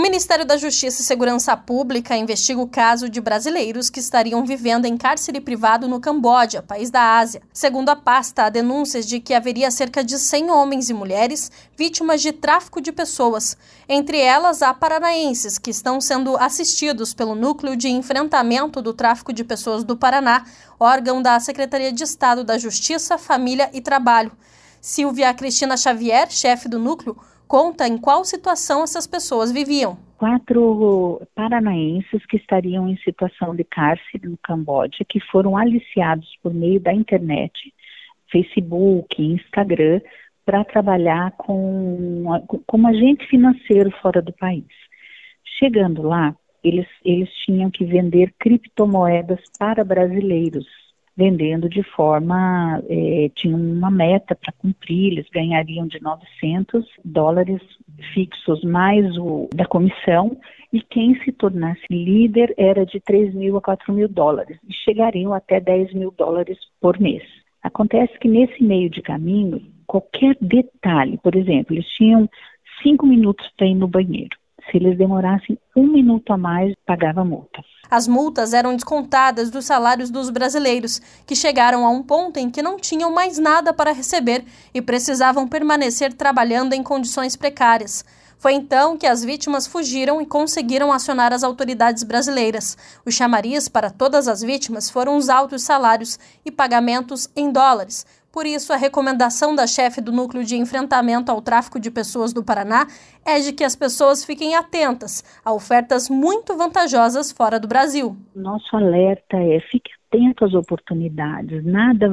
O Ministério da Justiça e Segurança Pública investiga o caso de brasileiros que estariam vivendo em cárcere privado no Camboja, país da Ásia. Segundo a pasta, há denúncias de que haveria cerca de 100 homens e mulheres vítimas de tráfico de pessoas. Entre elas, há paranaenses que estão sendo assistidos pelo Núcleo de Enfrentamento do Tráfico de Pessoas do Paraná, órgão da Secretaria de Estado da Justiça, Família e Trabalho. Silvia Cristina Xavier, chefe do núcleo, conta em qual situação essas pessoas viviam. 4 paranaenses que estariam em situação de cárcere no Camboja, que foram aliciados por meio da internet, Facebook, Instagram, para trabalhar como agente financeiro fora do país. Chegando lá, eles tinham que vender criptomoedas para brasileiros, vendendo de forma, tinham uma meta para cumprir, eles ganhariam de $900 fixos mais o da comissão, e quem se tornasse líder era de $3.000 a $4.000, e chegariam até $10.000 por mês. Acontece que nesse meio de caminho, qualquer detalhe, por exemplo, eles tinham 5 minutos para ir no banheiro. Se eles demorassem 1 minuto a mais, pagava multa. As multas eram descontadas dos salários dos brasileiros, que chegaram a um ponto em que não tinham mais nada para receber e precisavam permanecer trabalhando em condições precárias. Foi então que as vítimas fugiram e conseguiram acionar as autoridades brasileiras. O chamariz para todas as vítimas foram os altos salários e pagamentos em dólares. Por isso, a recomendação da chefe do Núcleo de Enfrentamento ao Tráfico de Pessoas do Paraná é de que as pessoas fiquem atentas a ofertas muito vantajosas fora do Brasil. Nosso alerta é: fique atento às oportunidades, nada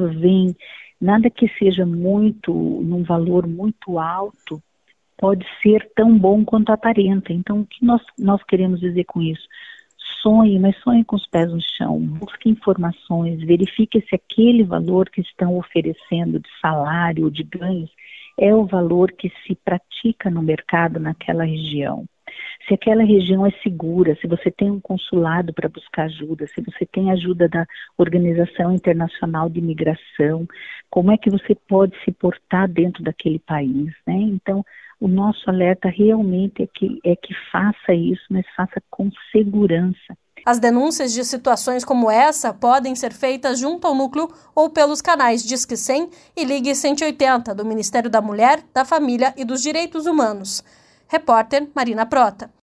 que seja num valor muito alto, pode ser tão bom quanto aparenta. Então, o que nós queremos dizer com isso? Sonhe, mas sonhe com os pés no chão, busque informações, verifique se aquele valor que estão oferecendo de salário ou de ganhos é o valor que se pratica no mercado naquela região. Se aquela região é segura, se você tem um consulado para buscar ajuda, se você tem ajuda da Organização Internacional de Imigração, como é que você pode se portar dentro daquele país, né? Então, o nosso alerta realmente é que faça isso, mas faça com segurança. As denúncias de situações como essa podem ser feitas junto ao núcleo ou pelos canais Disque 100 e Ligue 180 do Ministério da Mulher, da Família e dos Direitos Humanos. Repórter Marina Prota.